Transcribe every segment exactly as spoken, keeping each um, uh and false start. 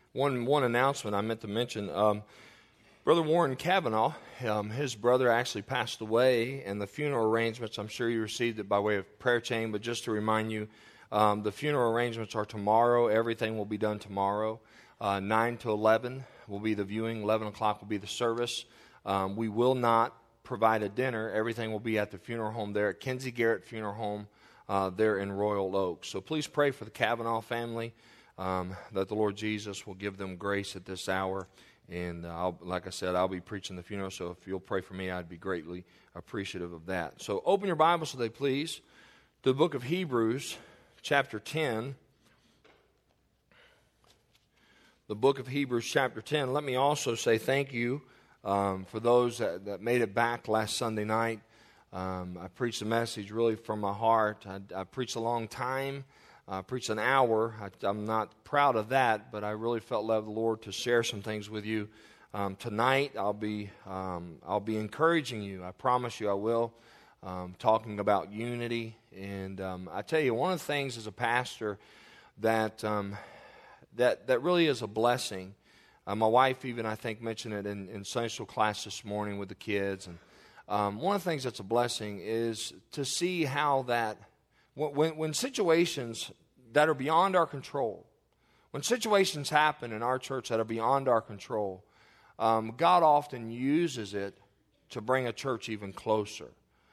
One one announcement I meant to mention. Um, Brother Warren Kavanaugh, um, his brother actually passed away, and the funeral arrangements, I'm sure you received it by way of prayer chain, but just to remind you, um, the funeral arrangements are tomorrow. Everything will be done tomorrow. Uh, nine to eleven will be the viewing. eleven o'clock will be the service. Um, we will not provide a dinner. Everything will be at the funeral home there at Kinsey Garrett Funeral Home uh, there in Royal Oak. So please pray for the Kavanaugh family, um, that the Lord Jesus will give them grace at this hour. And uh, I'll, like I said, I'll be preaching the funeral, so if you'll pray for me, I'd be greatly appreciative of that. So open your Bibles today, please, to the book of Hebrews, chapter ten. The book of Hebrews, chapter ten. Let me also say thank you um, for those that, that made it back last Sunday night. Um, I preached a message really from my heart. I, I preached a long time. I preached an hour. I, I'm not proud of that, but I really felt led of the Lord to share some things with you. Um, tonight, I'll be um, I'll be encouraging you. I promise you I will, um, talking about unity. And um, I tell you, one of the things as a pastor that um, that that really is a blessing. Uh, my wife even, I think, mentioned it in, in Sunday school class this morning with the kids. And um, one of the things that's a blessing is to see how that When, when situations that are beyond our control, when situations happen in our church that are beyond our control, um, God often uses it to bring a church even closer.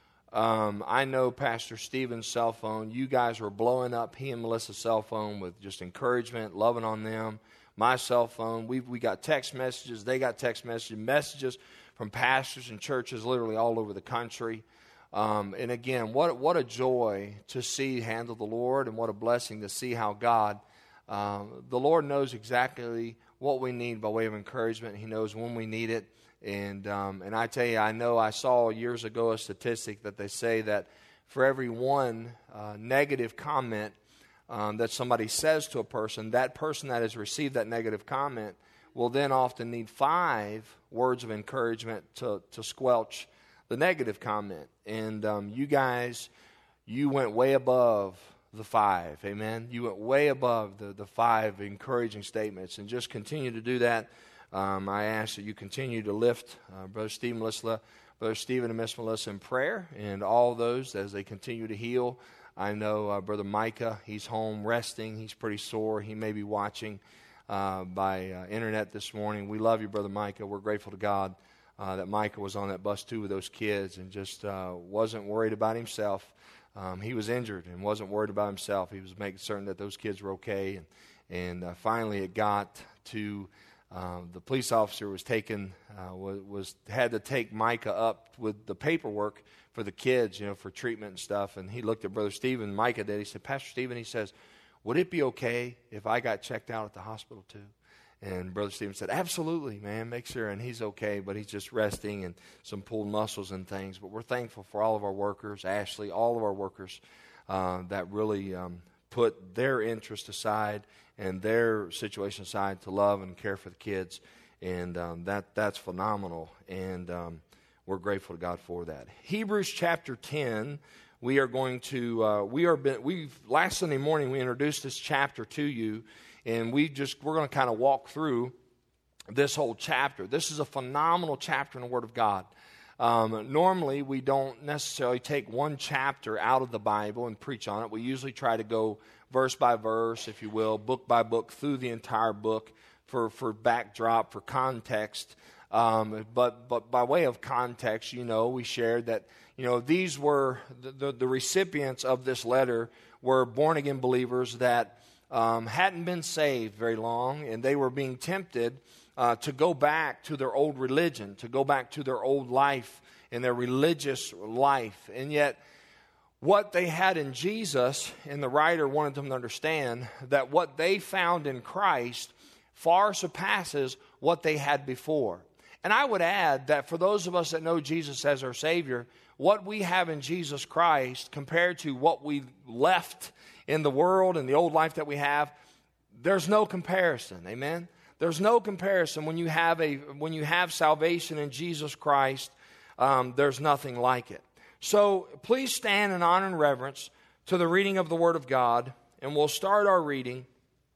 Um, I know Pastor Stephen's cell phone, you guys were blowing up he and Melissa's cell phone with just encouragement, loving on them. My cell phone, we we got text messages, they got text messages, messages from pastors and churches literally all over the country. Um, and again, what what a joy to see handle the Lord, and what a blessing to see how God, um, the Lord knows exactly what we need by way of encouragement. He knows when we need it. And um, and I tell you, I know I saw years ago a statistic that they say that for every one uh, negative comment um, that somebody says to a person, that person that has received that negative comment will then often need five words of encouragement to, to squelch the negative comment. And um, you guys, you went way above the five, amen? You went way above the, the five encouraging statements, and just continue to do that. Um, I ask that you continue to lift uh, Brother Steve, Melissa, Brother Stephen and Miss Melissa in prayer, and all those as they continue to heal. I know uh, Brother Micah, he's home resting. He's pretty sore. He may be watching uh, by uh, internet this morning. We love you, Brother Micah. We're grateful to God Uh, that Micah was on that bus too with those kids, and just uh, wasn't worried about himself. Um, he was injured and wasn't worried about himself. He was making certain that those kids were okay. And, and uh, finally, it got to uh, the police officer was taken uh, was, was had to take Micah up with the paperwork for the kids, you know, for treatment and stuff. And he looked at Brother Stephen. Micah did. He said, "Pastor Stephen," he says, "would it be okay if I got checked out at the hospital too?" And Brother Stephen said, "Absolutely, man, make sure." And he's okay, but he's just resting and some pulled muscles and things. But we're thankful for all of our workers, Ashley, all of our workers uh, that really um, put their interest aside and their situation aside to love and care for the kids. And um, that that's phenomenal. And um, we're grateful to God for that. Hebrews chapter ten, we are going to, uh, we are, been, we've, last Sunday morning we introduced this chapter to you. And we just, we're going to kind of walk through this whole chapter. This is a phenomenal chapter in the Word of God. Um, normally, we don't necessarily take one chapter out of the Bible and preach on it. We usually try to go verse by verse, if you will, book by book, through the entire book for, for backdrop, for context. Um, but but by way of context, you know, we shared that, you know, these were, the, the, the recipients of this letter were born-again believers that Um, hadn't been saved very long, and they were being tempted uh, to go back to their old religion, to go back to their old life and their religious life. And yet, what they had in Jesus, and the writer wanted them to understand that what they found in Christ far surpasses what they had before. And I would add that for those of us that know Jesus as our Savior, what we have in Jesus Christ compared to what we left in the world and the old life that we have, there's no comparison. Amen. There's no comparison when you have a when you have salvation in Jesus Christ. Um, there's nothing like it. So please stand in honor and reverence to the reading of the Word of God, and we'll start our reading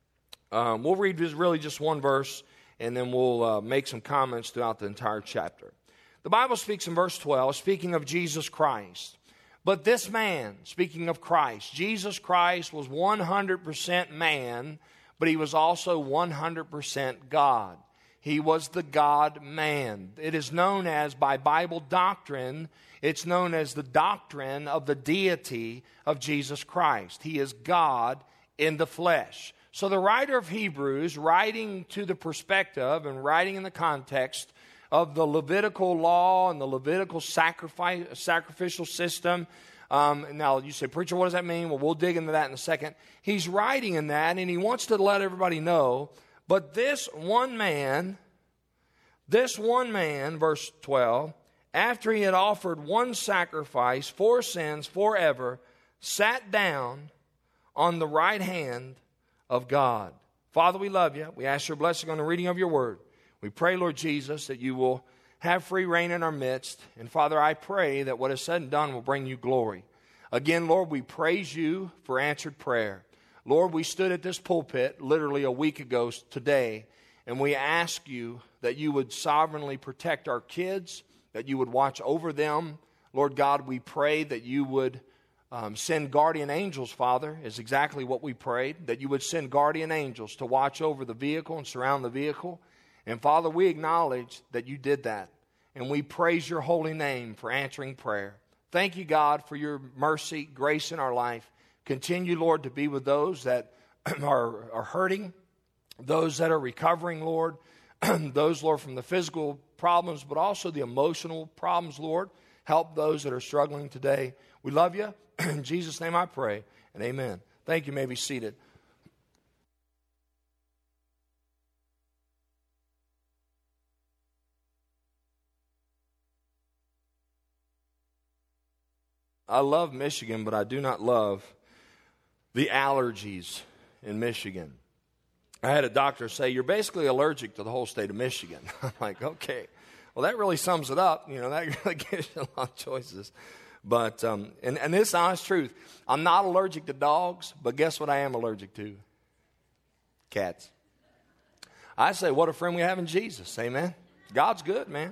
Um, we'll read just really just one verse, and then we'll uh, make some comments throughout the entire chapter. The Bible speaks in verse twelve, speaking of Jesus Christ. But this man, speaking of Christ, Jesus Christ was one hundred percent man, but he was also one hundred percent God. He was the God-man. It is known as, by Bible doctrine, it's known as the doctrine of the deity of Jesus Christ. He is God in the flesh. So the writer of Hebrews, writing to the perspective and writing in the context of the Levitical law and the Levitical sacrifice, sacrificial system. Um, now, you say, preacher, what does that mean? Well, we'll dig into that in a second. He's writing in that, and he wants to let everybody know, but this one man, this one man, verse twelve, after he had offered one sacrifice for sins forever, sat down on the right hand of God. Father, we love you. We ask your blessing on the reading of your word. We pray, Lord Jesus, that you will have free reign in our midst. And Father, I pray that what is said and done will bring you glory. Again, Lord, we praise you for answered prayer. Lord, we stood at this pulpit literally a week ago today, and we ask you that you would sovereignly protect our kids, that you would watch over them. Lord God, we pray that you would um, send guardian angels, Father, is exactly what we prayed, that you would send guardian angels to watch over the vehicle and surround the vehicle. And Father, we acknowledge that you did that, and we praise your holy name for answering prayer. Thank you, God, for your mercy, grace in our life. Continue, Lord, to be with those that are, are hurting, those that are recovering, Lord, those, Lord, from the physical problems, but also the emotional problems, Lord. Help those that are struggling today. We love you. In Jesus' name I pray, and amen. Thank you. You may be seated. I love Michigan, but I do not love the allergies in Michigan. I had a doctor say, you're basically allergic to the whole state of Michigan. I'm like, okay. Well, that really sums it up. You know, that really gives you a lot of choices. But, um, and, and this is honest truth. I'm not allergic to dogs, but guess what I am allergic to? Cats. I say, what a friend we have in Jesus. Amen. God's good, man.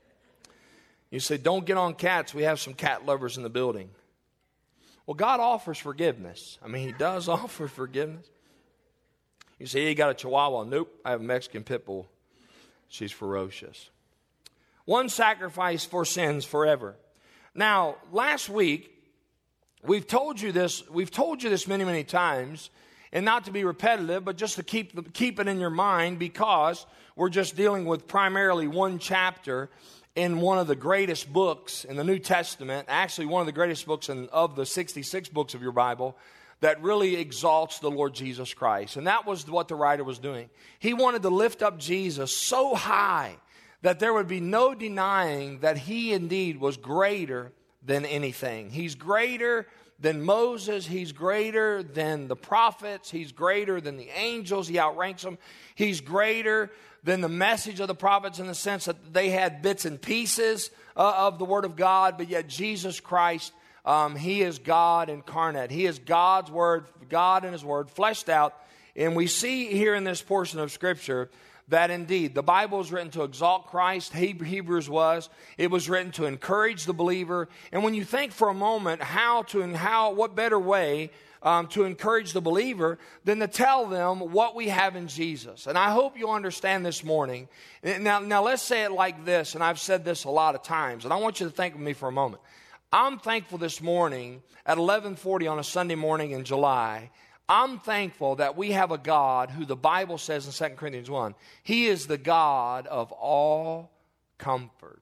You say, don't get on cats. We have some cat lovers in the building. Well, God offers forgiveness. I mean, he does offer forgiveness. You say, yeah, you got a Chihuahua. Nope, I have a Mexican pit bull. She's ferocious. One sacrifice for sins forever. Now, last week, we've told you this, we've told you this many, many times, and not to be repetitive, but just to keep, keep it in your mind, because we're just dealing with primarily one chapter in one of the greatest books in the New Testament, actually one of the greatest books in, of the sixty-six books of your Bible, that really exalts the Lord Jesus Christ. And that was what the writer was doing. He wanted to lift up Jesus so high that there would be no denying that he indeed was greater than anything. He's greater than Moses. He's greater than the prophets. He's greater than the angels. He outranks them. He's greater than the message of the prophets in the sense that they had bits and pieces uh, of the Word of God, but yet Jesus Christ, um, he is God incarnate. He is God's Word, God in his Word, fleshed out. And we see here in this portion of Scripture that indeed the Bible is written to exalt Christ. Hebrews was. It was written to encourage the believer. And when you think for a moment how to and how what better way um, to encourage the believer than to tell them what we have in Jesus. And I hope you understand this morning. Now, now let's say it like this, and I've said this a lot of times, and I want you to think with me for a moment. I'm thankful this morning at eleven forty on a Sunday morning in July. I'm thankful that we have a God who the Bible says in Second Corinthians one, he is the God of all comfort.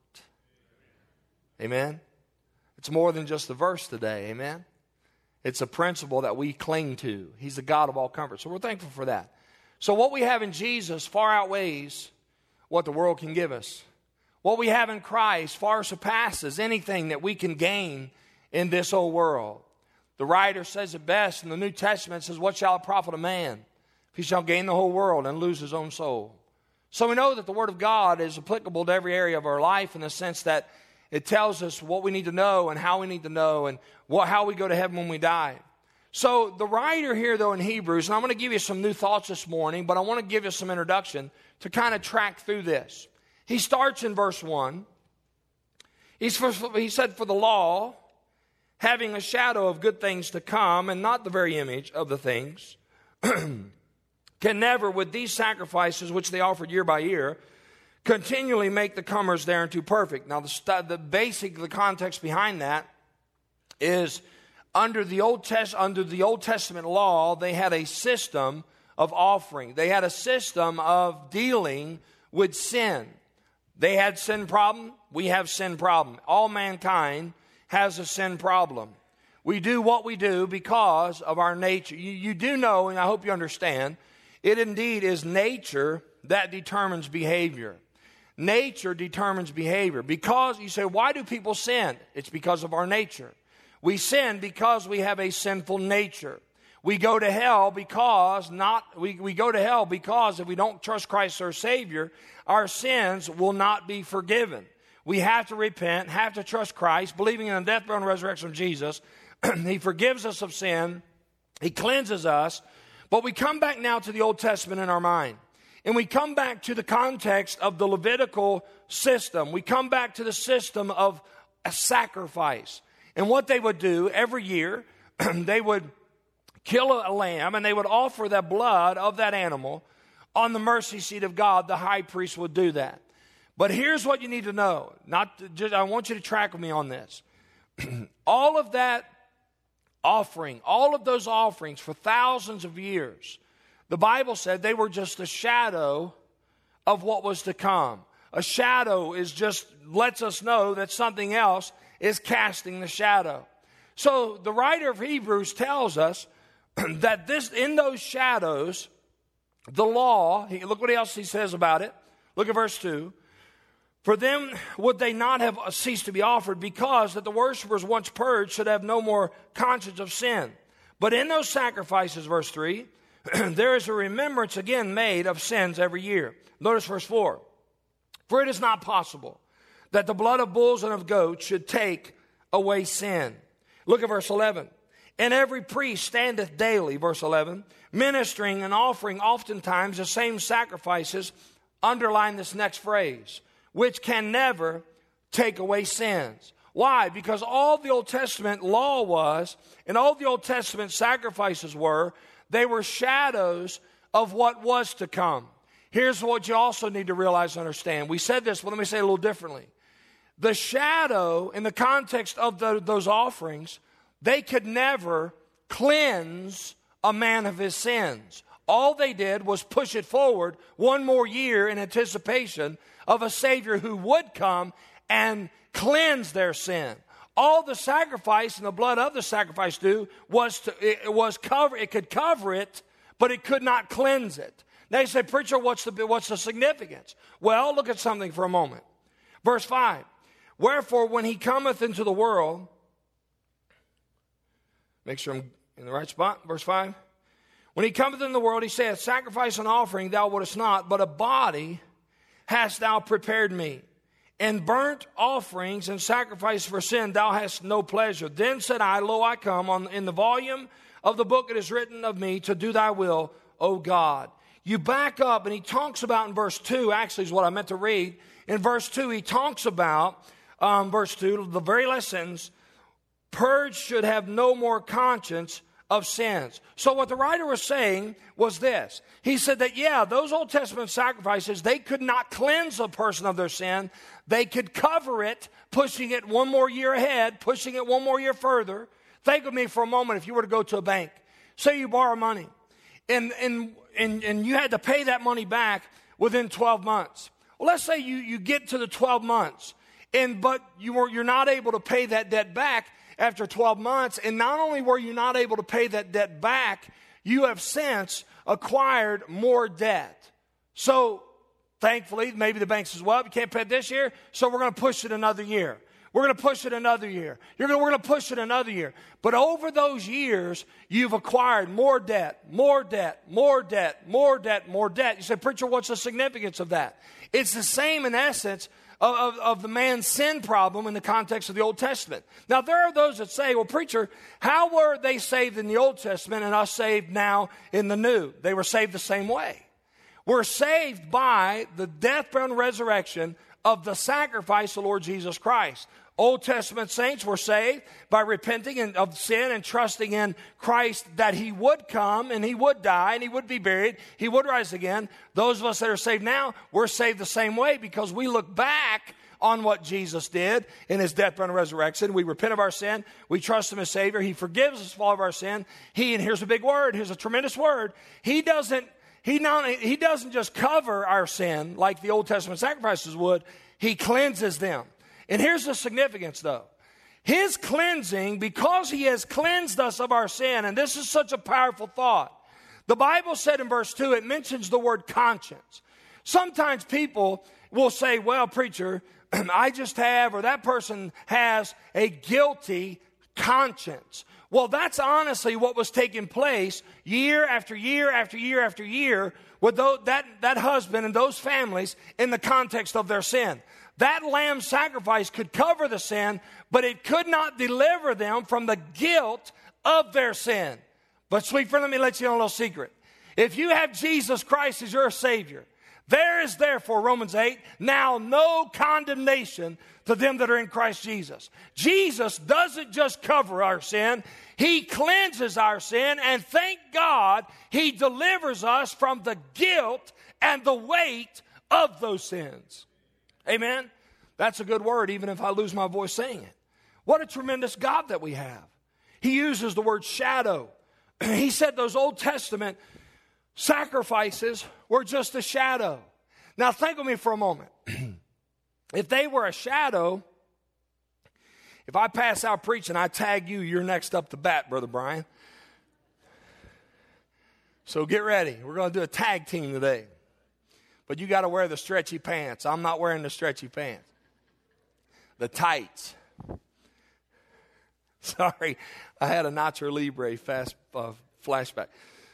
Amen? It's more than just a verse today. Amen? It's a principle that we cling to. He's the God of all comfort. So we're thankful for that. So what we have in Jesus far outweighs what the world can give us. What we have in Christ far surpasses anything that we can gain in this old world. The writer says it best in the New Testament, says, what shall it profit a man if he shall gain the whole world and lose his own soul? So we know that the Word of God is applicable to every area of our life in the sense that it tells us what we need to know and how we need to know and what, how we go to heaven when we die. So the writer here, though, in Hebrews, and I'm going to give you some new thoughts this morning, but I want to give you some introduction to kind of track through this. He starts in verse one. He's for, he said, for the law, having a shadow of good things to come, and not the very image of the things, can never, with these sacrifices which they offered year by year, continually make the comers thereunto perfect. Now, the, the basic, the context behind that is under the Old Test, under the Old Testament law, they had a system of offering. They had a system of dealing with sin. They had sin problem. We have sin problem. All mankind has a sin problem. We do what we do because of our nature. You, you do know, and I hope you understand, it indeed is nature that determines behavior. Nature determines behavior. Because, you say, why do people sin? It's because of our nature. We sin because we have a sinful nature. We go to hell because not we, we go to hell because if we don't trust Christ our Savior, our sins will not be forgiven. We have to repent, have to trust Christ, believing in the death, burial, and resurrection of Jesus. He forgives us of sin. He cleanses us. But we come back now to the Old Testament in our mind. And we come back to the context of the Levitical system. We come back to the system of a sacrifice. And what they would do every year, they would kill a lamb and they would offer the blood of that animal on the mercy seat of God. The high priest would do that. But here's what you need to know. Not to, just, I want you to track with me on this. All of that offering, all of those offerings for thousands of years, the Bible said they were just a shadow of what was to come. A shadow is just lets us know that something else is casting the shadow. So the writer of Hebrews tells us that this in those shadows, the law, look what else he says about it. Look at verse two. For them would they not have ceased to be offered, because that the worshipers once purged should have no more conscience of sin. But in those sacrifices, verse three, there is a remembrance again made of sins every year. Notice verse four. For it is not possible that the blood of bulls and of goats should take away sin. Look at verse eleven. And every priest standeth daily, verse eleven, ministering and offering oftentimes the same sacrifices. Underline this next phrase, which can never take away sins. Why? Because all the Old Testament law was, and all the Old Testament sacrifices were, they were shadows of what was to come. Here's what you also need to realize and understand. We said this, but let me say it a little differently. The shadow, in the context of the, those offerings, they could never cleanse a man of his sins. All they did was push it forward one more year in anticipation of a Savior who would come and cleanse their sin. All the sacrifice and the blood of the sacrifice do was to, it was cover, it could cover it, but it could not cleanse it. Now you say, preacher, what's the, what's the significance? Well, look at something for a moment. Verse five. Wherefore, when he cometh into the world, make sure I'm in the right spot, verse five. When he cometh into the world, he saith, sacrifice and offering thou wouldest not, but a body hast thou prepared me. And burnt offerings and sacrifice for sin thou hast no pleasure. Then said I, lo, I come. On, in the volume of the book it is written of me to do thy will, O God. You back up, and he talks about in verse two, actually is what I meant to read. In verse two, he talks about, um, verse two, the very last sentence, purged should have no more conscience of sins. So what the writer was saying was this. He said that, yeah, those Old Testament sacrifices, they could not cleanse a person of their sin. They could cover it, pushing it one more year ahead, pushing it one more year further. Think of me for a moment if you were to go to a bank. Say you borrow money, and, and, and, and you had to pay that money back within twelve months. Well, let's say you, you get to the twelve months, and but you were, you're not able to pay that debt back after twelve months, and not only were you not able to pay that debt back, you have since acquired more debt. So, thankfully, maybe the bank says, well, you can't pay it this year, so we're going to push it another year. We're going to push it another year. You're going to, we're going to push it another year. But over those years, you've acquired more debt, more debt, more debt, more debt, more debt. You say, preacher, what's the significance of that? It's the same in essence of, of, of the man's sin problem in the context of the Old Testament. Now, there are those that say, well, preacher, how were they saved in the Old Testament and us saved now in the New? They were saved the same way. We're saved by the death, burial, and resurrection of the sacrifice of the Lord Jesus Christ. Old Testament saints were saved by repenting of sin and trusting in Christ that he would come and he would die and he would be buried. He would rise again. Those of us that are saved now, we're saved the same way because we look back on what Jesus did in his death, burial, and resurrection. We repent of our sin. We trust him as Savior. He forgives us of all of our sin. He, and here's a big word, here's a tremendous word. He doesn't, he not, he doesn't just cover our sin like the Old Testament sacrifices would. He cleanses them. And here's the significance, though. His cleansing, because he has cleansed us of our sin, and this is such a powerful thought. The Bible said in verse two, it mentions the word conscience. Sometimes people will say, well, preacher, I just have, or that person has a guilty conscience. Well, that's honestly what was taking place year after year after year after year with those, that, that husband and those families in the context of their sin. That lamb sacrifice could cover the sin, but it could not deliver them from the guilt of their sin. But sweet friend, let me let you know a little secret. If you have Jesus Christ as your Savior, there is therefore, Romans eight, now no condemnation to them that are in Christ Jesus. Jesus doesn't just cover our sin, he cleanses our sin, and thank God he delivers us from the guilt and the weight of those sins. Amen? That's a good word, even if I lose my voice saying it. What a tremendous God that we have. He uses the word shadow. He said those Old Testament sacrifices were just a shadow. Now think with me for a moment. If they were a shadow, if I pass out preaching, I tag you, you're next up to bat, Brother Brian. So get ready. We're going to do a tag team today. But you got to wear the stretchy pants. I'm not wearing the stretchy pants. The tights. Sorry, I had a Nacho Libre fast uh, flashback.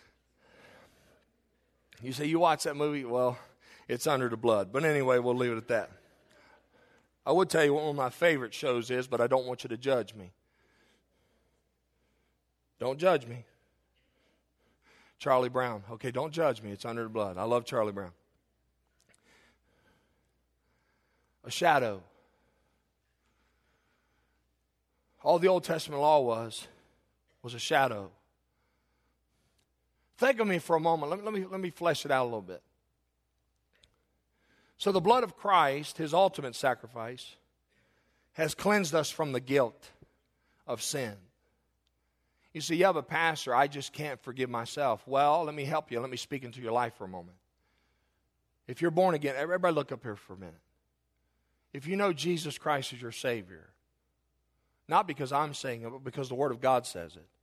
You say, you watch that movie? Well, it's Under the Blood. But anyway, we'll leave it at that. I would tell you what one of my favorite shows is, but I don't want you to judge me. Don't judge me. Charlie Brown. Okay, don't judge me. It's Under the Blood. I love Charlie Brown. A shadow. All the Old Testament law was, was a shadow. Think of me for a moment. Let me, let me, let me flesh it out a little bit. So the blood of Christ, his ultimate sacrifice, has cleansed us from the guilt of sin. You see, you have a pastor, I just can't forgive myself. Well, let me help you. Let me speak into your life for a moment. If you're born again, everybody look up here for a minute. If you know Jesus Christ as your Savior, not because I'm saying it, but because the Word of God says it,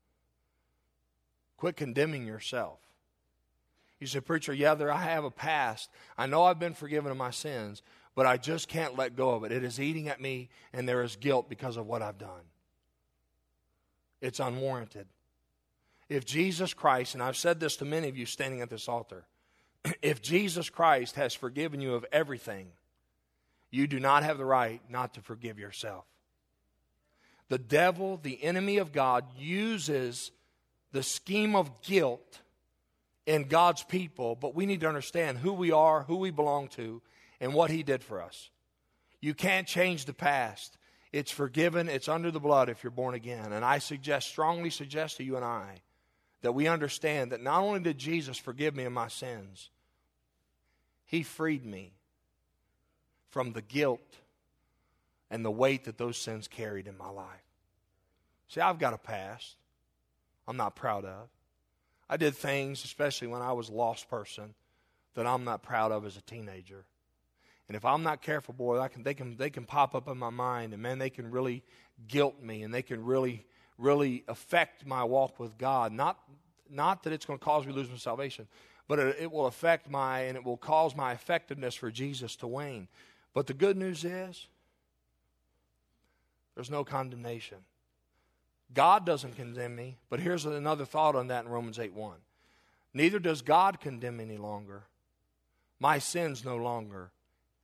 quit condemning yourself. You say, preacher, yeah, there I have a past. I know I've been forgiven of my sins, but I just can't let go of it. It is eating at me, and there is guilt because of what I've done. It's unwarranted. If Jesus Christ, and I've said this to many of you standing at this altar, if Jesus Christ has forgiven you of everything, you do not have the right not to forgive yourself. The devil, the enemy of God, uses the scheme of guilt in God's people, but we need to understand who we are, who we belong to, and what he did for us. You can't change the past. It's forgiven. It's under the blood if you're born again. And I suggest, strongly suggest to you and I, that we understand that not only did Jesus forgive me of my sins, he freed me from the guilt and the weight that those sins carried in my life. See, I've got a past I'm not proud of. I did things, especially when I was a lost person, that I'm not proud of as a teenager. And if I'm not careful, boy, I can, they can they can pop up in my mind, and man, they can really guilt me, and they can really, really affect my walk with God. Not, not that it's going to cause me to lose my salvation, but it, it will affect my, and it will cause my effectiveness for Jesus to wane. But the good news is, there's no condemnation. God doesn't condemn me, but here's another thought on that in Romans eight one. Neither does God condemn any longer. My sins no longer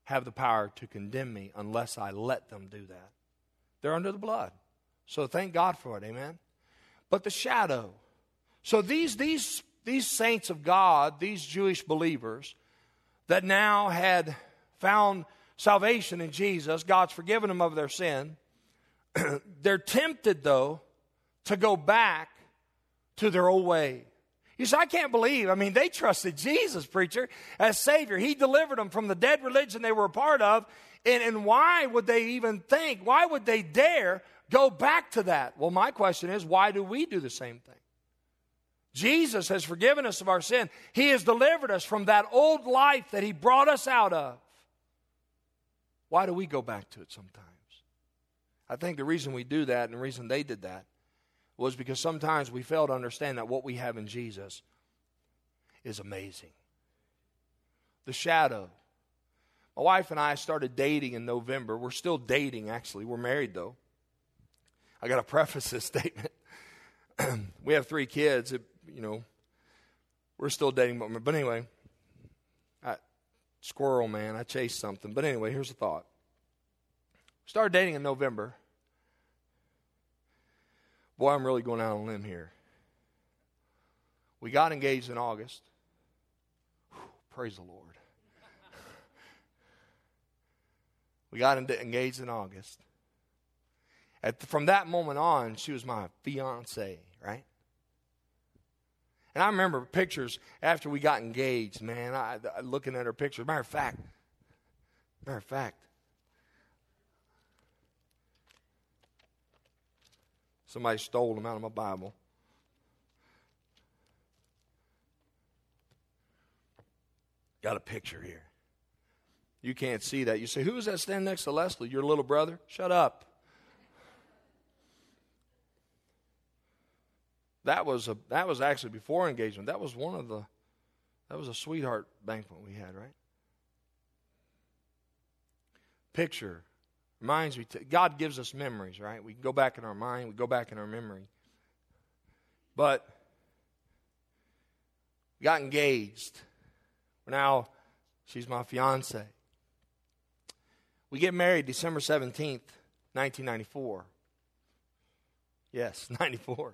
have the power to condemn me unless I let them do that. They're under the blood. So thank God for it, amen? But the shadow. So these, these, these saints of God, these Jewish believers that now had found salvation in Jesus, God's forgiven them of their sin, they're tempted, though, to go back to their old way. You say, I can't believe. I mean, they trusted Jesus, preacher, as Savior. He delivered them from the dead religion they were a part of. And, and why would they even think, why would they dare go back to that? Well, my question is, why do we do the same thing? Jesus has forgiven us of our sin. He has delivered us from that old life that He brought us out of. Why do we go back to it sometimes? I think the reason we do that and the reason they did that was because sometimes we fail to understand that what we have in Jesus is amazing. The shadow. My wife and I started dating in November. We're still dating, actually. We're married, though. I got to preface this statement. We have three kids. It, you know, we're still dating. But, but anyway, I, squirrel, man. I chased something. But anyway, here's the thought. Started dating in November. Boy, I'm really going out on a limb here. We got engaged in August. Whew, praise the Lord. We got engaged in August. At, from that moment on, she was my fiance, right? And I remember pictures after we got engaged, man, I, I looking at her pictures. Matter of fact, matter of fact, somebody stole them out of my Bible. Got a picture here. You can't see that. You say, who is that standing next to Leslie? Your little brother? Shut up. That was a that was actually before engagement. That was one of the that was a sweetheart banquet we had, right? Picture reminds me. To, God gives us memories, right? We can go back in our mind. We go back in our memory. But we got engaged. Now she's my fiance. We get married December seventeenth, nineteen ninety-four. Yes, ninety-four.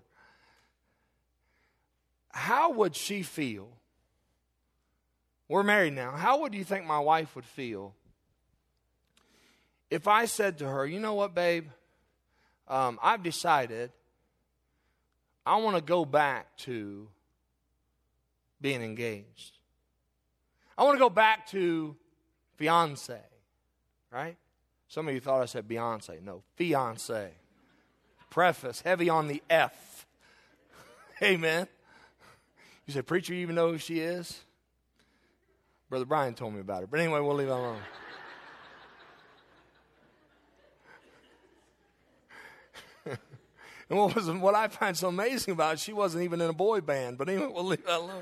How would she feel? We're married now. How would you think my wife would feel if I said to her, you know what, babe? Um, I've decided I want to go back to being engaged. I want to go back to fiance. Right? Some of you thought I said Beyonce. No, fiance. Preface, heavy on the F. Amen. You say, preacher, you even know who she is? Brother Brian told me about her. But anyway, we'll leave it alone. And what was what I find so amazing about it, she wasn't even in a boy band. But anyway, we'll leave that alone.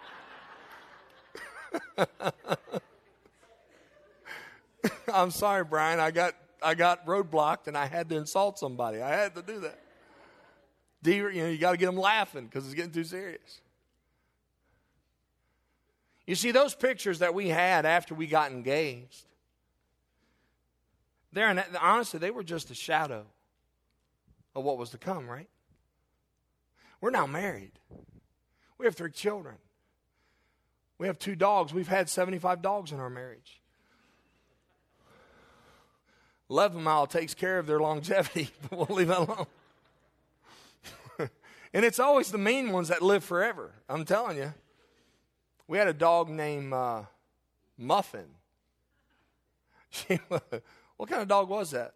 I'm sorry, Brian. I got I got roadblocked and I had to insult somebody. I had to do that. Do you, you know, you got to get them laughing because it's getting too serious. You see, those pictures that we had after we got engaged, they're honestly, they were just a shadow of what was to come, right? We're now married. We have three children. We have two dogs. We've had seventy-five dogs in our marriage. eleven mile takes care of their longevity, but we'll leave that alone. And it's always the mean ones that live forever. I'm telling you. We had a dog named uh, Muffin. She, what kind of dog was that?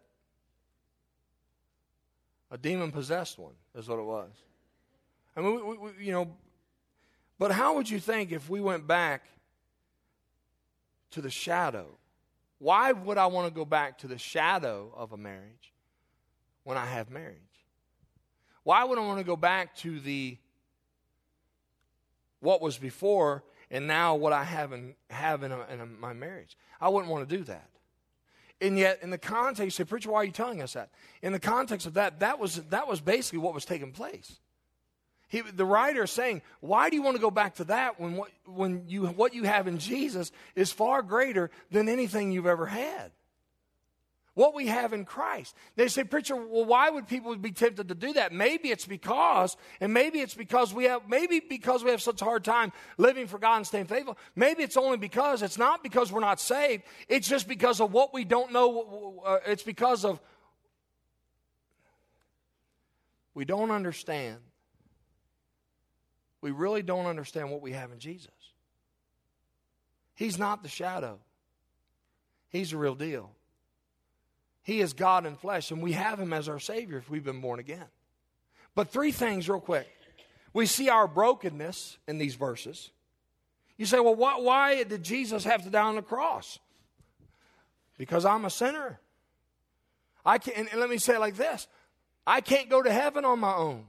A demon-possessed one is what it was. I mean, we, we, you know, but how would you think if we went back to the shadow? Why would I want to go back to the shadow of a marriage when I have marriage? Why would I want to go back to the what was before and now what I have in, have in, a, in a, my marriage? I wouldn't want to do that. And yet, in the context, you say, preacher, why are you telling us that? In the context of that, that was that was basically what was taking place. He, the writer is saying, why do you want to go back to that when, what, when you, what you have in Jesus is far greater than anything you've ever had? What we have in Christ. They say, preacher, well, why would people be tempted to do that? Maybe it's because, and maybe it's because we have, maybe because we have such a hard time living for God and staying faithful. Maybe it's only because, it's not because we're not saved. It's just because of what we don't know. Uh, it's because of, we don't understand. We really don't understand what we have in Jesus. He's not the shadow. He's the real deal. He is God in flesh, and we have him as our Savior if we've been born again. But three things real quick. We see our brokenness in these verses. You say, well, why, why did Jesus have to die on the cross? Because I'm a sinner. I can't, and let me say it like this. I can't go to heaven on my own.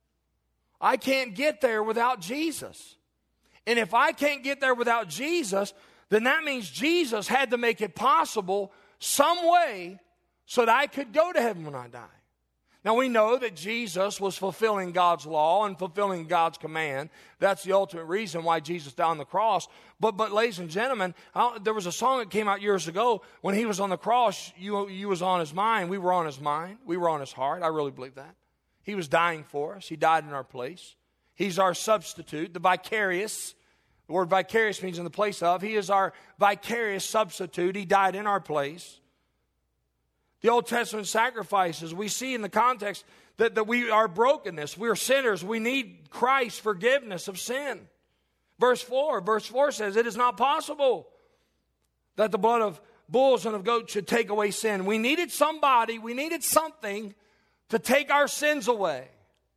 I can't get there without Jesus. And if I can't get there without Jesus, then that means Jesus had to make it possible some way so that I could go to heaven when I die. Now we know that Jesus was fulfilling God's law and fulfilling God's command. That's the ultimate reason why Jesus died on the cross. But, but ladies and gentlemen, I, there was a song that came out years ago. When he was on the cross, you, you was on his mind. We were on his mind. We were on his heart. I really believe that. He was dying for us. He died in our place. He's our substitute, the vicarious. The word vicarious means in the place of. He is our vicarious substitute. He died in our place. The Old Testament sacrifices, we see in the context that, that we are brokenness. We are sinners. We need Christ's forgiveness of sin. Verse four, verse four says, it is not possible that the blood of bulls and of goats should take away sin. We needed somebody, we needed something to take our sins away.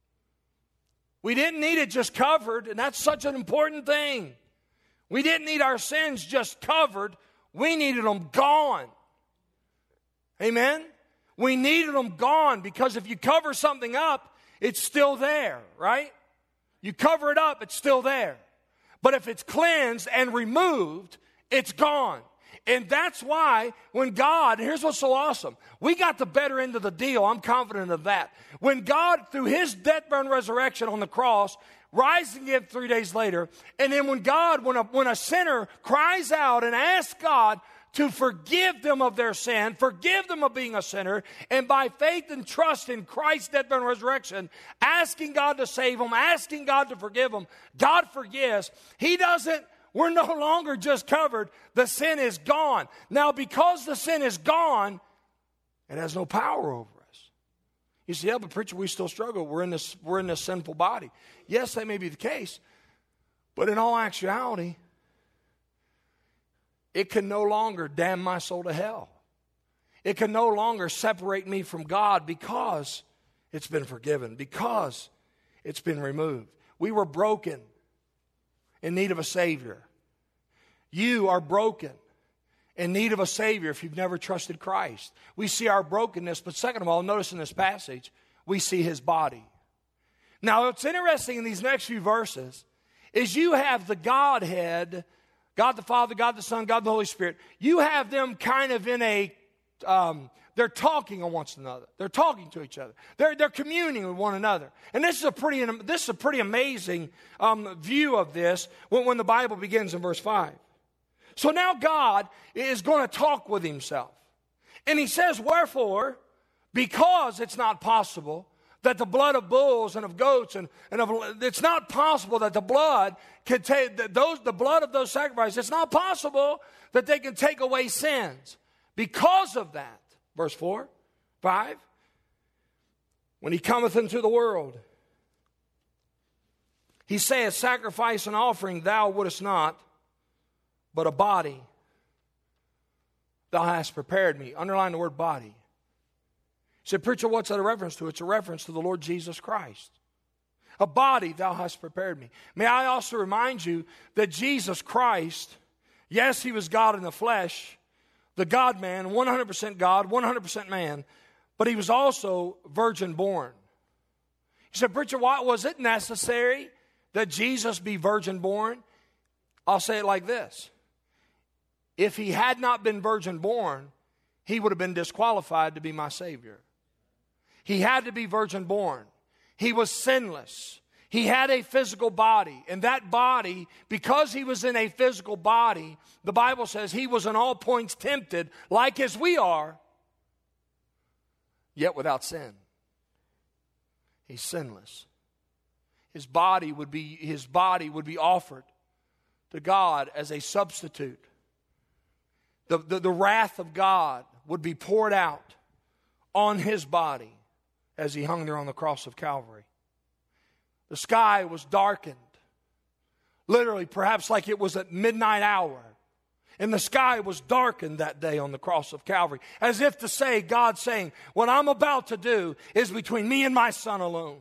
We didn't need it just covered, and that's such an important thing. We didn't need our sins just covered. We needed them gone. Amen? We needed them gone, because if you cover something up, it's still there, right? You cover it up, it's still there. But if it's cleansed and removed, it's gone. And that's why when God, here's what's so awesome. We got the better end of the deal. I'm confident of that. When God, through his death, burial, and resurrection on the cross, rising again three days later, and then when God, when a, when a sinner cries out and asks God to forgive them of their sin, forgive them of being a sinner, and by faith and trust in Christ's death, burial, and resurrection, asking God to save them, asking God to forgive them, God forgives. He doesn't, we're no longer just covered. The sin is gone. Now, because the sin is gone, it has no power over us. You say, yeah, but preacher, we still struggle. We're in this, we're in this sinful body. Yes, that may be the case. But in all actuality, it can no longer damn my soul to hell. It can no longer separate me from God, because it's been forgiven, because it's been removed. We were broken, in need of a Savior. You are broken, in need of a Savior if you've never trusted Christ. We see our brokenness, but second of all, notice in this passage, we see his body. Now, what's interesting in these next few verses is you have the Godhead, God the Father, God the Son, God the Holy Spirit. You have them kind of in a, um, they're talking on one another. They're talking to each other. They're, they're communing with one another. And this is a pretty, this is a pretty amazing um, view of this when, when the Bible begins in verse five. So now God is going to talk with himself. And he says, wherefore, because it's not possible that the blood of bulls and of goats and, and of, it's not possible that the blood can take those the blood of those sacrifices, it's not possible that they can take away sins. Because of that, verse four, five, when he cometh into the world, he saith, sacrifice and offering thou wouldest not, but a body thou hast prepared me. Underline the word body. He said, preacher, what's that a reference to? It's a reference to the Lord Jesus Christ. A body thou hast prepared me. May I also remind you that Jesus Christ, yes, he was God in the flesh, the God-man, one hundred percent God, one hundred percent man, but he was also virgin born. He said, preacher, why was it necessary that Jesus be virgin born? I'll say it like this. If he had not been virgin born, he would have been disqualified to be my Savior. He had to be virgin born. He was sinless. He had a physical body, and that body, because he was in a physical body, the Bible says he was in all points tempted, like as we are, yet without sin. He's sinless. His body would be, his body would be offered to God as a substitute. The, the, the wrath of God would be poured out on his body as he hung there on the cross of Calvary. The sky was darkened, literally perhaps like it was at midnight hour. And the sky was darkened that day on the cross of Calvary, as if to say, God saying, what I'm about to do is between me and my Son alone.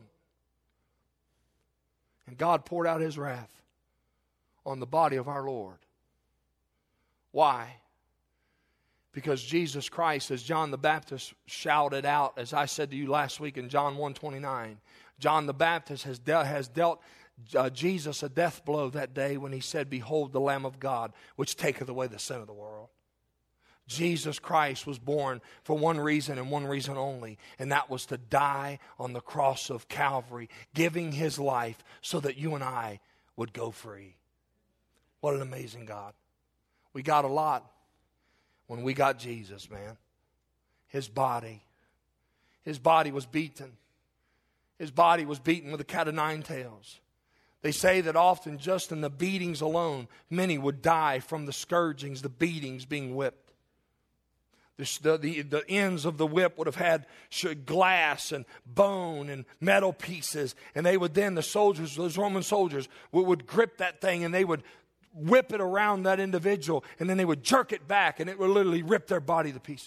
And God poured out his wrath on the body of our Lord. Why? Because Jesus Christ, as John the Baptist shouted out, as I said to you last week in John one twenty-nine, John the Baptist has, de- has dealt uh, Jesus a death blow that day when he said, behold the Lamb of God, which taketh away the sin of the world. Jesus Christ was born for one reason and one reason only, and that was to die on the cross of Calvary, giving his life so that you and I would go free. What an amazing God. We got a lot when we got Jesus, man. His body. His body was beaten. His body was beaten with a cat of nine tails. They say that often just in the beatings alone, many would die from the scourgings, the beatings, being whipped. The, the, the ends of the whip would have had glass and bone and metal pieces. And they would then, the soldiers, those Roman soldiers, would, would grip that thing and they would whip it around that individual. And then they would jerk it back and it would literally rip their body to pieces.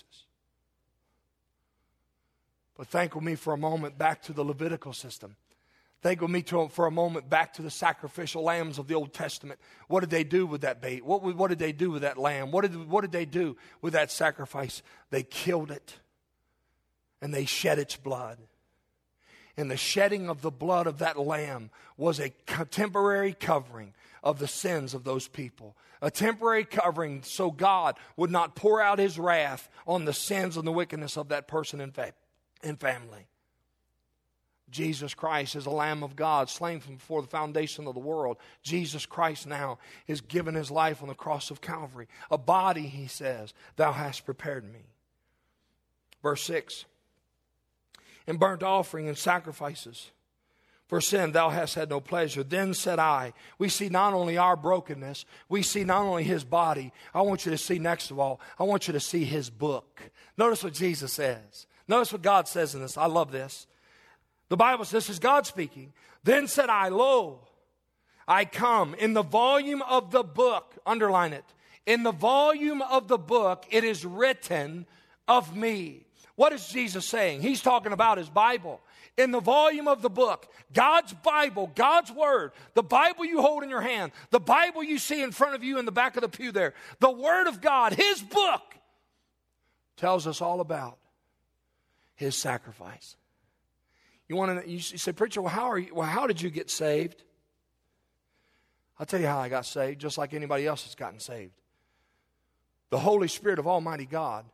But think with me for a moment back to the Levitical system. Think with me to, for a moment back to the sacrificial lambs of the Old Testament. What did they do with that bait? What, what did they do with that lamb? What did, what did they do with that sacrifice? They killed it and they shed its blood. And the shedding of the blood of that lamb was a temporary covering of the sins of those people. A temporary covering so God would not pour out his wrath on the sins and the wickedness of that person in fact. And family. Jesus Christ is the Lamb of God, slain from before the foundation of the world. Jesus Christ now is given his life on the cross of Calvary. A body, he says, thou hast prepared me. Verse six. In burnt offering and sacrifices for sin thou hast had no pleasure. Then said I, we see not only our brokenness, we see not only his body. I want you to see next of all, I want you to see his book. Notice what Jesus says. Notice what God says in this. I love this. The Bible says, this is God speaking. Then said I, lo, I come. In the volume of the book, underline it. In the volume of the book, it is written of me. What is Jesus saying? He's talking about his Bible. In the volume of the book, God's Bible, God's Word, the Bible you hold in your hand, the Bible you see in front of you in the back of the pew there, the Word of God, his book, tells us all about his sacrifice. You want to? You say, preacher, well, how are you? Well, how did you get saved? I'll tell you how I got saved, just like anybody else has gotten saved. The Holy Spirit of Almighty God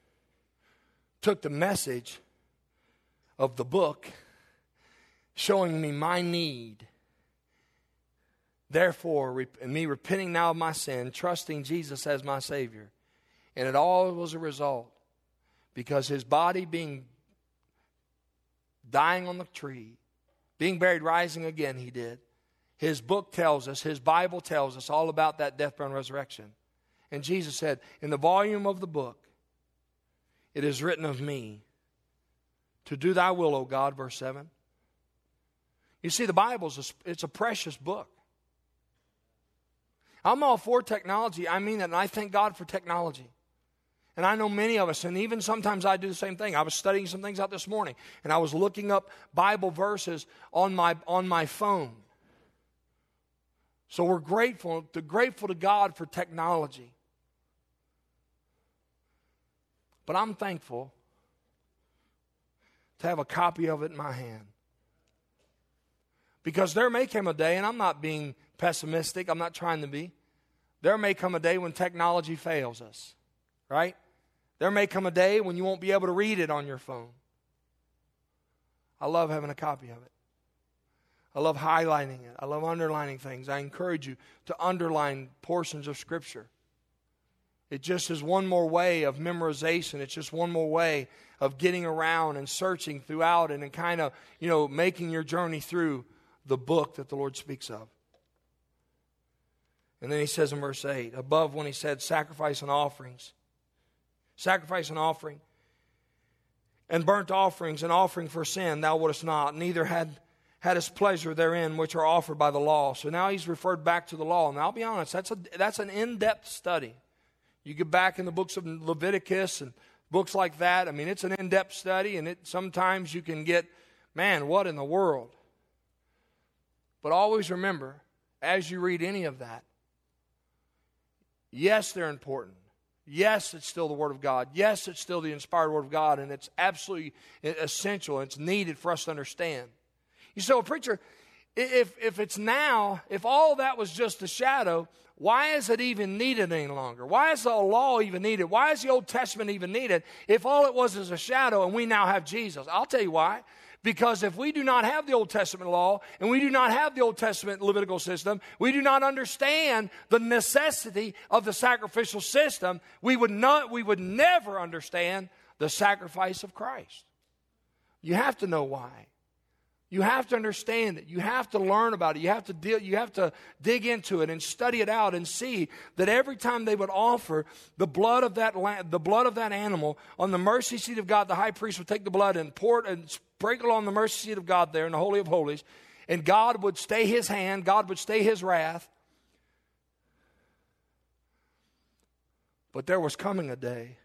took the message of the book, showing me my need. Therefore, and me repenting now of my sin, trusting Jesus as my Savior, and it all was a result because his body being dying on the tree, being buried, rising again, he did. His book tells us, his Bible tells us all about that death, burial, and resurrection. And Jesus said, in the volume of the book, it is written of me, to do thy will, O God, verse seven. You see, the Bible's a, it's a precious book. I'm all for technology. I mean that, and I thank God for technology. And I know many of us, and even sometimes I do the same thing. I was studying some things out this morning, and I was looking up Bible verses on my on my phone. So we're grateful, to, grateful to God for technology. But I'm thankful to have a copy of it in my hand. Because there may come a day, and I'm not being pessimistic, I'm not trying to be. There may come a day when technology fails us, right? There may come a day when you won't be able to read it on your phone. I love having a copy of it. I love highlighting it. I love underlining things. I encourage you to underline portions of Scripture. It just is one more way of memorization. It's just one more way of getting around and searching throughout it and kind of, you know, making your journey through the book that the Lord speaks of. And then he says in verse eight, above when he said sacrifice and offerings, sacrifice and offering, and burnt offerings and offering for sin thou wouldest not, neither had hadst pleasure therein which are offered by the law. So now he's referred back to the law. And I'll be honest, that's a that's an in-depth study. You get back in the books of Leviticus and books like that. I mean, it's an in-depth study, and it sometimes you can get, man, what in the world? But always remember, as you read any of that, yes, they're important. Yes, it's still the Word of God. Yes, it's still the inspired Word of God, and it's absolutely essential. It's needed for us to understand. You say, well, preacher, if, if it's now, if all that was just a shadow, why is it even needed any longer? Why is the law even needed? Why is the Old Testament even needed if all it was is a shadow and we now have Jesus? I'll tell you why. Because if we do not have the Old Testament law and we do not have the Old Testament Levitical system, we do not understand the necessity of the sacrificial system, we would not, we would never understand the sacrifice of Christ. You have to know why. You have to understand it. You have to learn about it. You have to deal, you have to dig into it and study it out and see that every time they would offer the blood of that lamb, the blood of that animal on the mercy seat of God, the high priest would take the blood and pour it and sprinkle on the mercy seat of God there in the Holy of Holies, and God would stay his hand, God would stay his wrath. But there was coming a day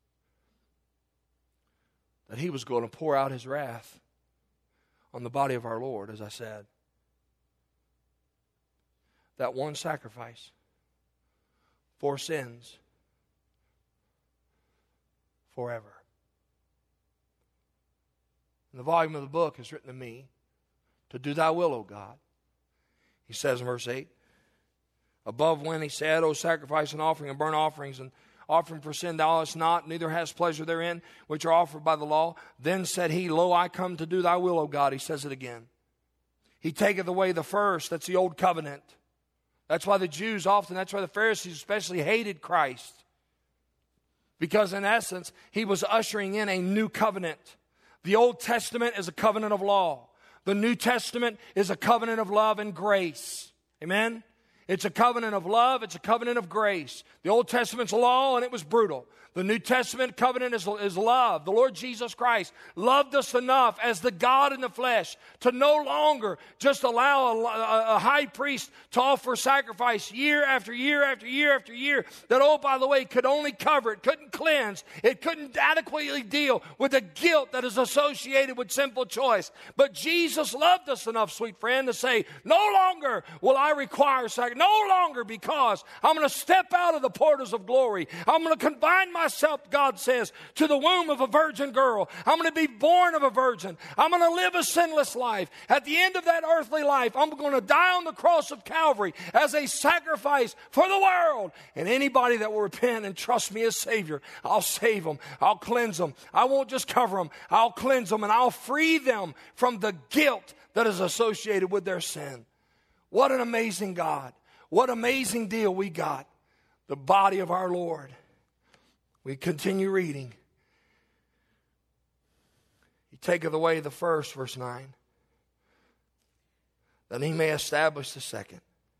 that he was going to pour out his wrath on the body of our Lord, as I said. That one sacrifice for sins forever. And the volume of the book is written to me to do thy will, O God. He says in verse eight, above when he said, O sacrifice and offering and burnt offerings and offering for sin thou hast not, neither hast pleasure therein, which are offered by the law. Then said he, Lo, I come to do thy will, O God. He says it again. He taketh away the first, that's the old covenant. That's why the Jews often, that's why the Pharisees especially hated Christ. Because in essence, he was ushering in a new covenant. The Old Testament is a covenant of law. The New Testament is a covenant of love and grace. Amen? It's a covenant of love. It's a covenant of grace. The Old Testament's law, and it was brutal. The New Testament covenant is, is love. The Lord Jesus Christ loved us enough as the God in the flesh to no longer just allow a, a, a high priest to offer sacrifice year after year after year after year that, oh, by the way, could only cover it, couldn't cleanse. It couldn't adequately deal with the guilt that is associated with sinful choice. But Jesus loved us enough, sweet friend, to say, no longer will I require sacrifice. No longer, because I'm going to step out of the portals of glory. I'm going to confine my myself, God says, to the womb of a virgin girl. I'm going to be born of a virgin. I'm going to live a sinless life. At the end of that earthly life, I'm going to die on the cross of Calvary as a sacrifice for the world. And anybody that will repent and trust me as Savior, I'll save them. I'll cleanse them. I won't just cover them. I'll cleanse them, and I'll free them from the guilt that is associated with their sin. What an amazing God. What amazing deal we got. The body of our Lord. We continue reading. He taketh away the first, verse nine, that he may establish the second,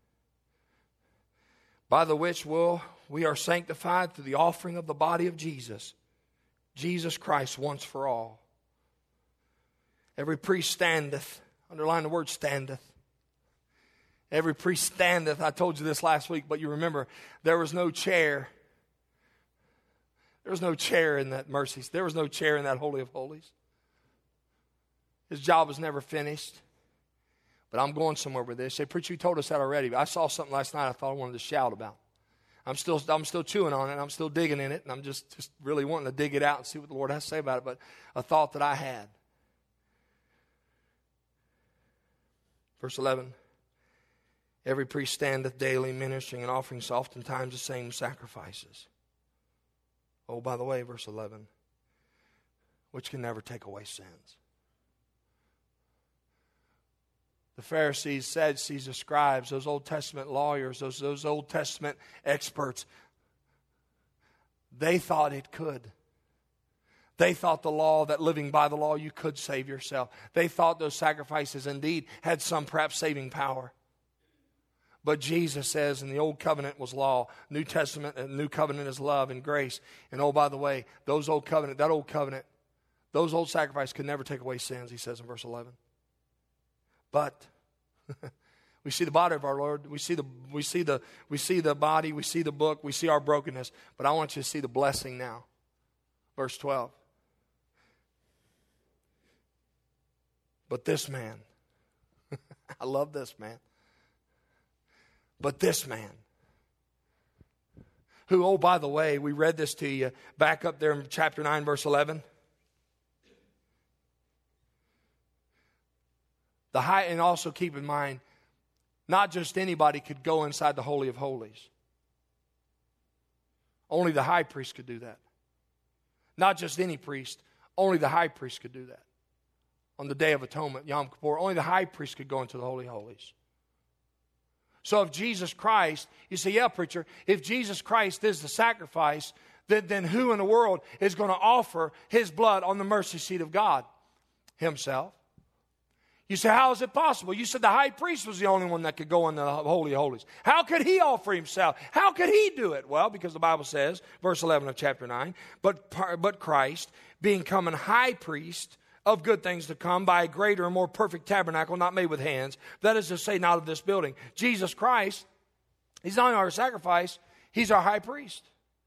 by the which will we are sanctified through the offering of the body of Jesus, Jesus Christ once for all. Every priest standeth, underline the word standeth. Every priest standeth. I told you this last week, but you remember there was no chair. There was no chair in that mercy. There was no chair in that Holy of Holies. His job was never finished. But I'm going somewhere with this. Say, preacher, you told us that already. I saw something last night I thought I wanted to shout about. I'm still, I'm still chewing on it. I'm still digging in it. And I'm just, just really wanting to dig it out and see what the Lord has to say about it. But a thought that I had. Verse eleven. Every priest standeth daily ministering and offering oftentimes the same sacrifices. Oh, by the way, verse eleven, which can never take away sins. The Pharisees, Sadducees, the scribes, those Old Testament lawyers, those, those Old Testament experts, they thought it could. They thought the law, that living by the law, you could save yourself. They thought those sacrifices indeed had some perhaps saving power. But Jesus says in the Old Covenant was law, New Testament and New Covenant is love and grace. And oh, by the way, those Old Covenant, that Old Covenant, those old sacrifices could never take away sins, he says in verse eleven. But we see the body of our Lord. We see the we see the we see the body. We see the book. We see our brokenness. But I want you to see the blessing now. Verse twelve. But this man, I love this man. But this man, who, oh, by the way, we read this to you back up there in chapter nine, verse eleven. The high, and also keep in mind, not just anybody could go inside the Holy of Holies. Only the high priest could do that. Not just any priest, only the high priest could do that. On the Day of Atonement, Yom Kippur, only the high priest could go into the Holy of Holies. So if Jesus Christ, you say, yeah, preacher, if Jesus Christ is the sacrifice, then, then who in the world is going to offer his blood on the mercy seat of God? Himself. You say, how is it possible? You said the high priest was the only one that could go in the Holy of Holies. How could he offer himself? How could he do it? Well, because the Bible says, verse eleven of chapter nine, but, but Christ, being come an high priest of good things to come by a greater and more perfect tabernacle, not made with hands, that is to say, not of this building. Jesus Christ, he's not only our sacrifice, he's our high priest.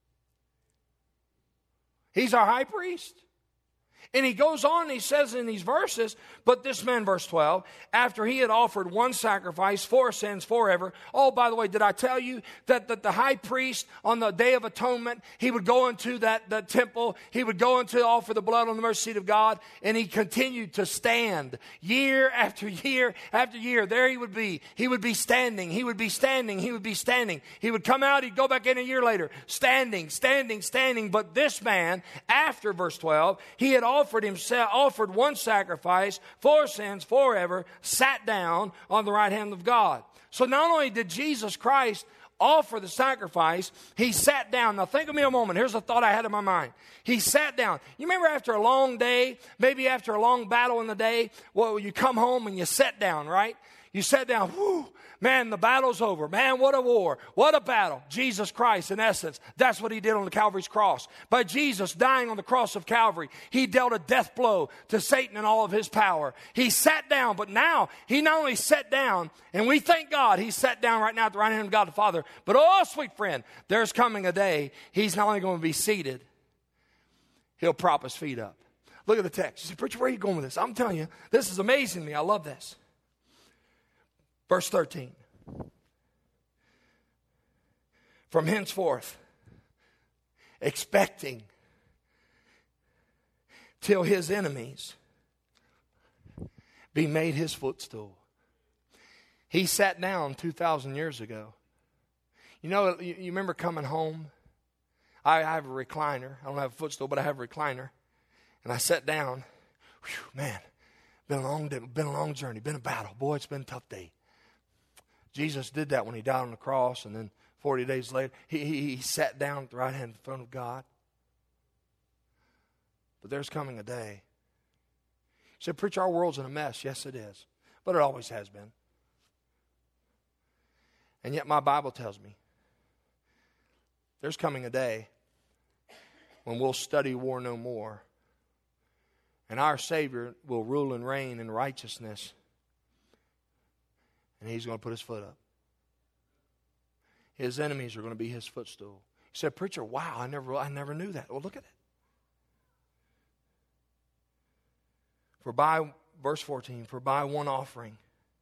He's our high priest. And he goes on and he says in these verses, but this man, verse twelve, after he had offered one sacrifice for sins forever. Oh, by the way, did I tell you that, that the high priest on the Day of Atonement, he would go into that, that temple, he would go into offer the blood on the mercy seat of God, and he continued to stand year after year after year. There he would be. He would be standing. He would be standing. He would be standing. He would come out. He'd go back in a year later. Standing, standing, standing. But this man, after verse twelve, he had offered himself, offered one sacrifice for sins forever, sat down on the right hand of God. So not only did Jesus Christ offer the sacrifice, he sat down. Now think of me a moment. Here's a thought I had in my mind. He sat down. You remember after a long day, maybe after a long battle in the day, well, you come home and you sat down, right? You sat down, whew, man, the battle's over. Man, what a war. What a battle. Jesus Christ, in essence, that's what he did on the Calvary's cross. By Jesus dying on the cross of Calvary, he dealt a death blow to Satan and all of his power. He sat down, but now he not only sat down, and we thank God he sat down right now at the right hand of God the Father, but oh, sweet friend, there's coming a day he's not only going to be seated, he'll prop his feet up. Look at the text. You say, preacher, where are you going with this? I'm telling you, this is amazing to me. I love this. Verse thirteen. From henceforth, expecting till his enemies be made his footstool. He sat down two thousand years ago. You know, you, you remember coming home? I, I have a recliner. I don't have a footstool, but I have a recliner. And I sat down. Whew, man, been a long day, been a long journey, been a battle. Boy, it's been a tough day. Jesus did that when he died on the cross, and then forty days later, he, he, he sat down at the right hand in front of God. But there's coming a day. He said, preacher, our world's in a mess. Yes, it is. But it always has been. And yet my Bible tells me there's coming a day when we'll study war no more, and our Savior will rule and reign in righteousness. And he's going to put his foot up. His enemies are going to be his footstool. He said, preacher, wow, I never, I never knew that. Well, look at it. For by, verse fourteen, for by one offering.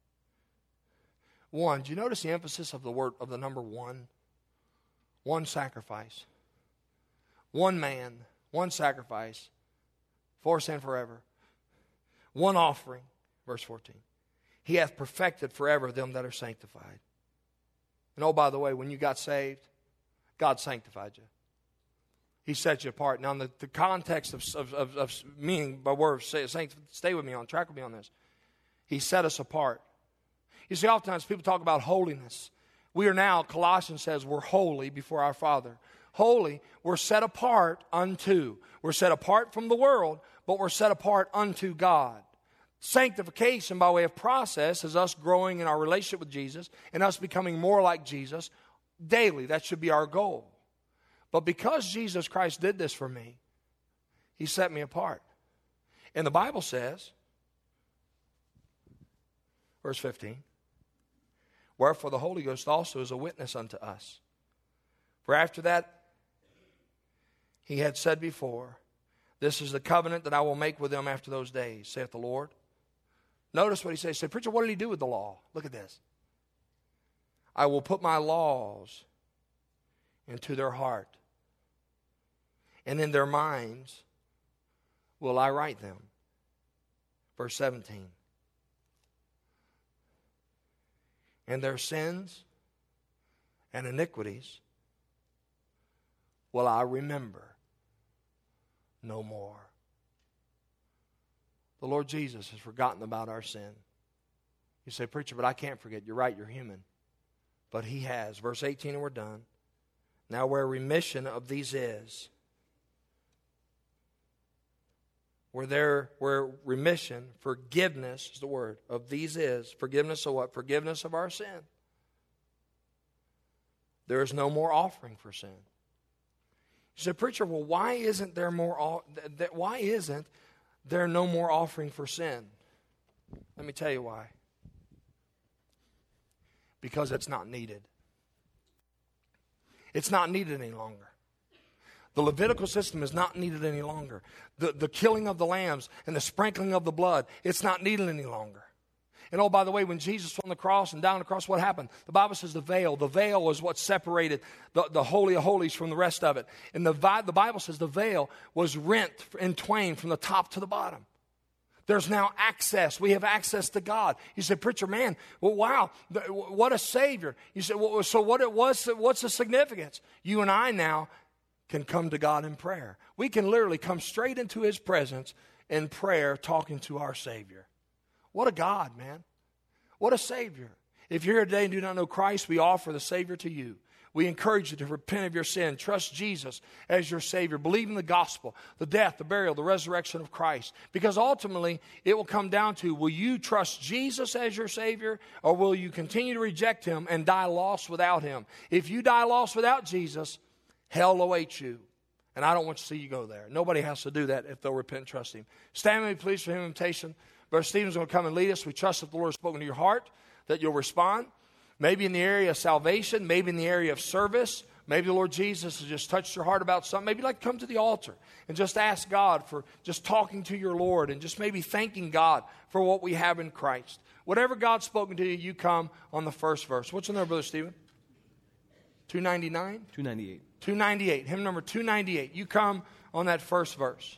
One, do you notice the emphasis of the word, of the number one? One sacrifice. One man, one sacrifice, for sin forever. One offering, verse fourteen. He hath perfected forever them that are sanctified. And oh, by the way, when you got saved, God sanctified you. He set you apart. Now, in the, the context of, of, of, of meaning by word of say, stay with me on, track with me on this. He set us apart. You see, oftentimes people talk about holiness. We are now, Colossians says, we're holy before our Father. Holy, we're set apart unto. We're set apart from the world, but we're set apart unto God. Sanctification, by way of process, is us growing in our relationship with Jesus and us becoming more like Jesus daily. That should be our goal. But because Jesus Christ did this for me, he set me apart. And the Bible says, verse fifteen, wherefore the Holy Ghost also is a witness unto us. For after that he had said before, this is the covenant that I will make with them after those days, saith the Lord. Notice what he says. He said, preacher, what did he do with the law? Look at this. I will put my laws into their heart, and in their minds will I write them. Verse seventeen. And their sins and iniquities will I remember no more. The Lord Jesus has forgotten about our sin. You say, preacher, but I can't forget. You're right, you're human. But he has. Verse eighteen, and we're done. Now where remission of these is, where there, where remission, forgiveness is the word, of these is, forgiveness of what? Forgiveness of our sin. There is no more offering for sin. You say, preacher, well, why isn't there more, why isn't there no more offering for sin? Let me tell you why. Because it's not needed. It's not needed any longer. The Levitical system is not needed any longer. The, the killing of the lambs and the sprinkling of the blood, it's not needed any longer. And oh, by the way, when Jesus was on the cross and down on the cross, what happened? The Bible says the veil. The veil was what separated the, the Holy of Holies from the rest of it. And the, the Bible says the veil was rent in twain from the top to the bottom. There's now access. We have access to God. You say, preacher, man, well, wow, what a Savior. You say, well, so what it was, what's the significance? You and I now can come to God in prayer. We can literally come straight into his presence in prayer talking to our Savior. What a God, man. What a Savior. If you're here today and do not know Christ, we offer the Savior to you. We encourage you to repent of your sin. Trust Jesus as your Savior. Believe in the gospel, the death, the burial, the resurrection of Christ. Because ultimately, it will come down to, will you trust Jesus as your Savior, or will you continue to reject him and die lost without him? If you die lost without Jesus, hell awaits you. And I don't want to see you go there. Nobody has to do that if they'll repent and trust him. Stand with me, please, for hymn invitation. Brother Stephen's going to come and lead us. We trust that the Lord has spoken to your heart, that you'll respond. Maybe in the area of salvation, maybe in the area of service. Maybe the Lord Jesus has just touched your heart about something. Maybe you'd like to come to the altar and just ask God for just talking to your Lord and just maybe thanking God for what we have in Christ. Whatever God's spoken to you, you come on the first verse. What's the number, Brother Stephen? two ninety-nine? two ninety-eight. two ninety-eight. Hymn number two ninety-eight. You come on that first verse.